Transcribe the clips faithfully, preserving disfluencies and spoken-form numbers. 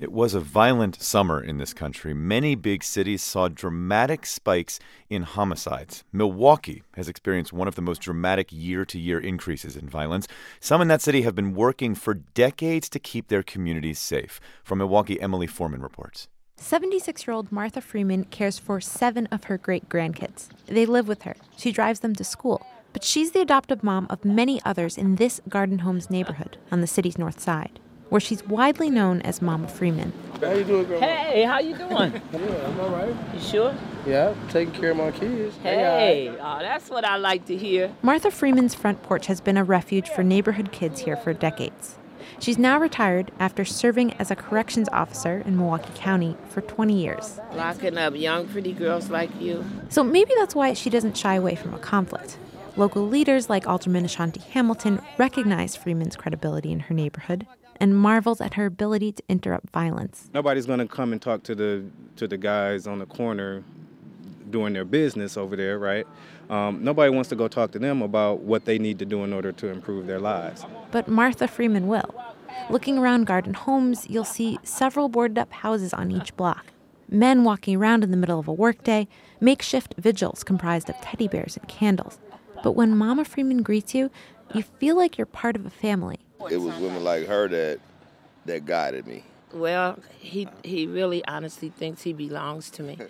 It was a violent summer in this country. Many big cities saw dramatic spikes in homicides. Milwaukee has experienced one of the most dramatic year-to-year increases in violence. Some in that city have been working for decades to keep their communities safe. From Milwaukee, Emily Foreman reports. seventy-six-year-old Martha Freeman cares for seven of her great-grandkids. They live with her. She drives them to school. But she's the adoptive mom of many others in this Garden Homes neighborhood on the city's north side, where she's widely known as Mama Freeman. How you doing, Grandma? Hey, how you doing? Yeah, I'm all right. You sure? Yeah, taking care of my kids. Hey, oh, that's what I like to hear. Martha Freeman's front porch has been a refuge for neighborhood kids here for decades. She's now retired after serving as a corrections officer in Milwaukee County for twenty years. Locking up young, pretty girls like you. So maybe that's why she doesn't shy away from a conflict. Local leaders like Alderman Ashanti Hamilton recognize Freeman's credibility in her neighborhood and marvels at her ability to interrupt violence. Nobody's going to come and talk to the to the guys on the corner doing their business over there, right? Um, nobody wants to go talk to them about what they need to do in order to improve their lives. But Martha Freeman will. Looking around Garden Homes, you'll see several boarded-up houses on each block. Men walking around in the middle of a workday, makeshift vigils comprised of teddy bears and candles. But when Mama Freeman greets you, you feel like you're part of a family. It was women like her that that guided me. Well, he he really honestly thinks he belongs to me.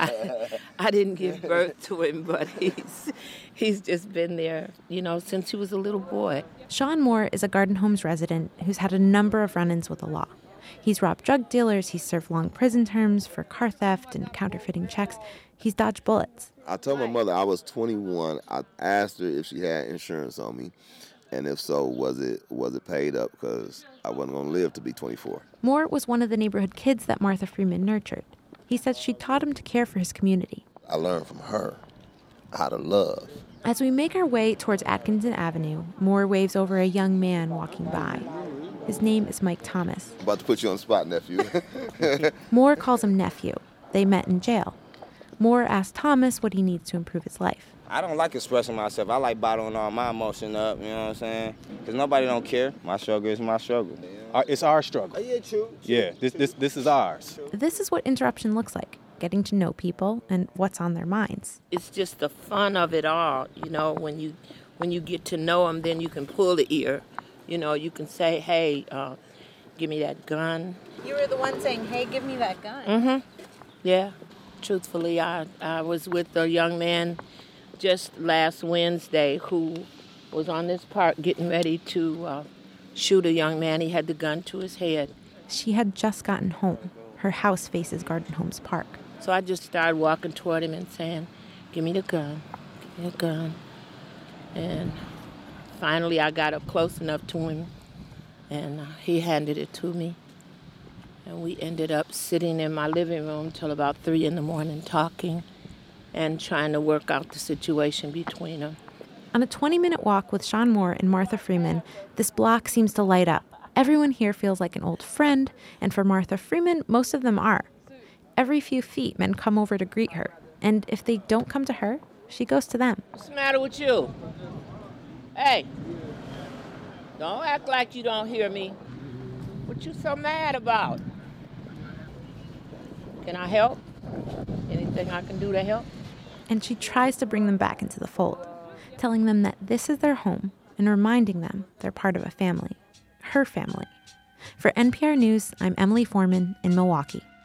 I, I didn't give birth to him, but he's he's just been there, you know, since he was a little boy. Sean Moore is a Garden Homes resident who's had a number of run-ins with the law. He's robbed drug dealers, he's served long prison terms for car theft and counterfeiting checks. He's dodged bullets. I told my mother I was twenty-one. I asked her if she had insurance on me, and if so, was it was it paid up, because I wasn't going to live to be twenty-four. Moore was one of the neighborhood kids that Martha Freeman nurtured. He said she taught him to care for his community. I learned from her how to love. As we make our way towards Atkinson Avenue, Moore waves over a young man walking by. His name is Mike Thomas. I'm about to put you on the spot, nephew. Moore calls him nephew. They met in jail. Moore asked Thomas what he needs to improve his life. I don't like expressing myself. I like bottling all my emotion up, you know what I'm saying? Because nobody don't care. My struggle is my struggle. Uh, it's our struggle. Oh, yeah, true. Yeah, this this this is ours. This is what interruption looks like, getting to know people and what's on their minds. It's just the fun of it all, you know, when you when you get to know them, then you can pull the ear. You know, you can say, hey, uh, give me that gun. You were the one saying, hey, give me that gun. Mm-hmm. Yeah. Truthfully, I, I was with a young man just last Wednesday who was on this park getting ready to uh, shoot a young man. He had the gun to his head. She had just gotten home. Her house faces Garden Homes Park. So I just started walking toward him and saying, give me the gun, give me the gun. And finally I got up close enough to him, and uh, he handed it to me. And we ended up sitting in my living room till about three in the morning talking and trying to work out the situation between them. On a twenty-minute walk with Sean Moore and Martha Freeman, this block seems to light up. Everyone here feels like an old friend, and for Martha Freeman, most of them are. Every few feet, men come over to greet her, and if they don't come to her, she goes to them. What's the matter with you? Hey, don't act like you don't hear me. What you so mad about? Can I help? Anything I can do to help? And she tries to bring them back into the fold, telling them that this is their home and reminding them they're part of a family, her family. For N P R News, I'm Emily Foreman in Milwaukee.